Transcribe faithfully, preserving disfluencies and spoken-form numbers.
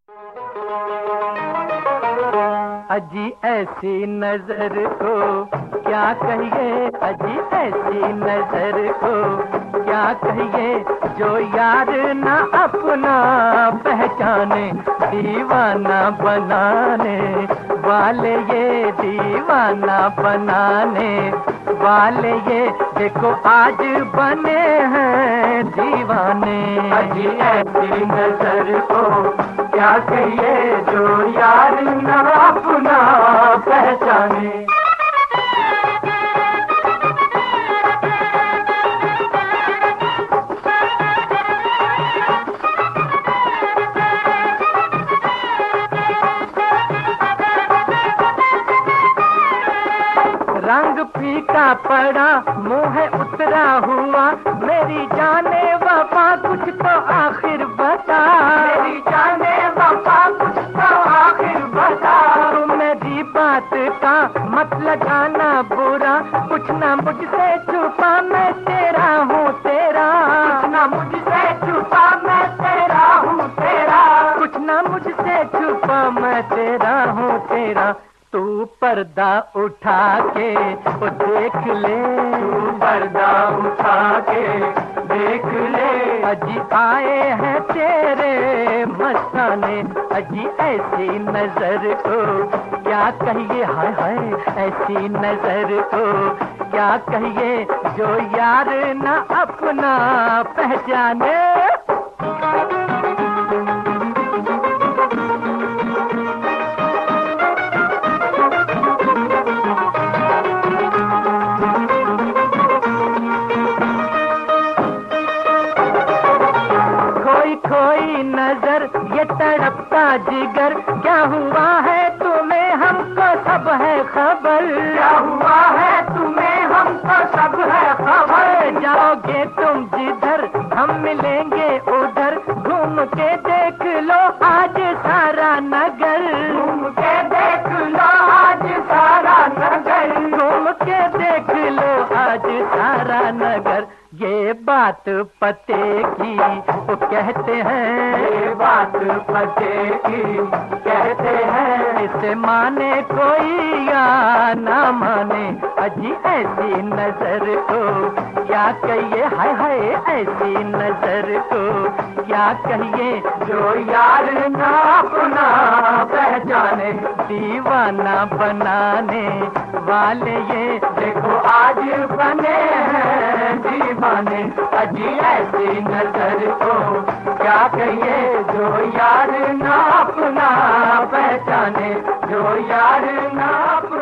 अजी ऐसी नजर को क्या कहिए, अजी ऐसी नजर को क्या कहिए, जो यार ना अपना पहचाने, दीवाना बनाने वाले ये, दीवाना बनाने वाले ये, देखो आज बने हैं दीवाने। अजी ऐसी नजर को क्या कहिए, जो यार ना अपना पहचाने। रंग फीका पड़ा, मुँह उतरा हुआ, मेरी जाने वफा कुछ तो आखिर बता, मेरी जाने वफा कुछ तो आखिर बता। तुम मेरी बात का मत लगाना बुरा, कुछ ना मुझसे छुपा, मैं तेरा हूँ तेरा, कुछ ना मुझसे छुपा, मैं तेरा हूँ तेरा, कुछ ना मुझसे छुपा, मैं तेरा हूँ तेरा। तू पर्दा उठा के वो देख ले, तू पर्दा उठा के देख ले, अजी आए हैं तेरे मस्ताने। अजी ऐसी नजर को क्या कहिए, हाय हाय ऐसी नजर को क्या कहिए, जो यार ना अपना पहचाने। खोई नजर ये तड़पता जिगर, क्या हुआ है तुम्हें हमको सब है खबर, क्या हुआ है तुम्हें हमको सब है खबर। जाओगे तुम जिधर हम मिलेंगे उधर, घूम के देख लो आज सारा नगर, घूम के देख लो आज सारा नगर, घूम के देख लो आज सारा नगर। ये बात पते की वो कहते हैं, ये बात पते की कहते हैं, इसे माने कोई या ना माने। अजी ऐसी नजर को क्या कहिए, हाय हाय ऐसी नजर को क्या कहिए, जो यार ना अपना पहचाने, दीवाना बनाने वाले ये, देखो आज बने हैं दीवाने। अजी ऐसी नजर को क्या कहिए, जो यार ना अपना पहचाने, जो यार ना अपना